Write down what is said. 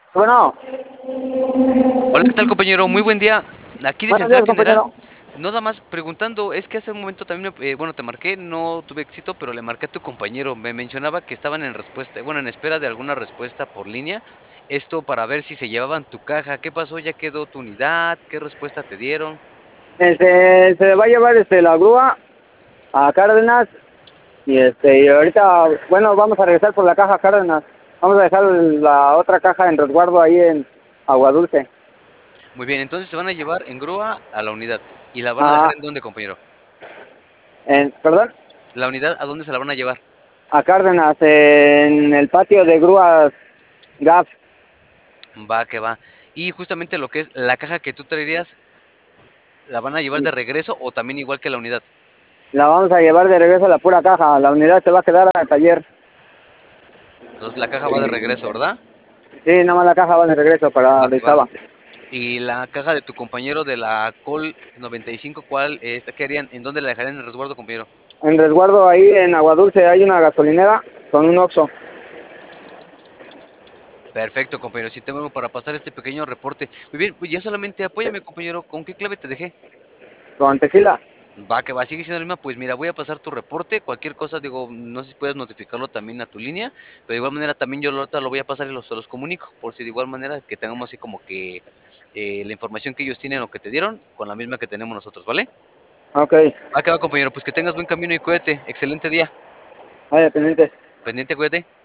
Bueno, Hola, ¿qué tal, compañero? Muy buen día. Aquí de buenos Central días, General, compañero. nada más preguntando, es que hace un momento también, bueno, te marqué, no tuve éxito, pero le marqué a tu compañero. Me mencionaba que estaban en respuesta, bueno, en espera de alguna respuesta por línea. Esto para ver si se llevaban tu caja. ¿Qué pasó? ¿Ya quedó tu unidad? ¿Qué respuesta te dieron? Se va a llevar la grúa a Cárdenas y ahorita, bueno, vamos a regresar por la caja a Cárdenas. Vamos a dejar la otra caja en resguardo ahí en Agua Dulce. Muy bien, entonces se van a llevar en grúa a la unidad. ¿Y la van a dejar Ah, en dónde, compañero? perdón, ¿La unidad a dónde se la van a llevar? a Cárdenas, en el patio de grúas GAF. Va, que va. Y justamente lo que es la caja que tú traerías, ¿la van a llevar de regreso o también igual que la unidad? La vamos a llevar de regreso a la pura caja. La unidad se va a quedar al taller. Entonces la caja va de regreso, ¿verdad? Sí, nada más la caja va de regreso para Va, donde que va. estaba. Y la caja de tu compañero de la Col 95, ¿cuál qué harían? ¿En dónde la dejarían en el resguardo, compañero? En resguardo ahí en Agua Dulce hay una gasolinera con un Oxxo Perfecto, compañero. Sí tengo para pasar este pequeño reporte. Muy bien, pues ya solamente apóyame, compañero. ¿Con qué clave te dejé? con tequila. Va, que va, sigue siendo la misma. Pues mira, voy a pasar tu reporte. Cualquier cosa, digo, no sé si puedes notificarlo también a tu línea, pero de igual manera también yo ahorita lo voy a pasar y se los comunico, por si de igual manera que tengamos así como que la información que ellos tienen o que te dieron con la misma que tenemos nosotros, ¿vale? Ok, Va, que va, compañero. Pues que tengas buen camino y cuídate. Excelente día. vaya pendiente. Pendiente, cuídate.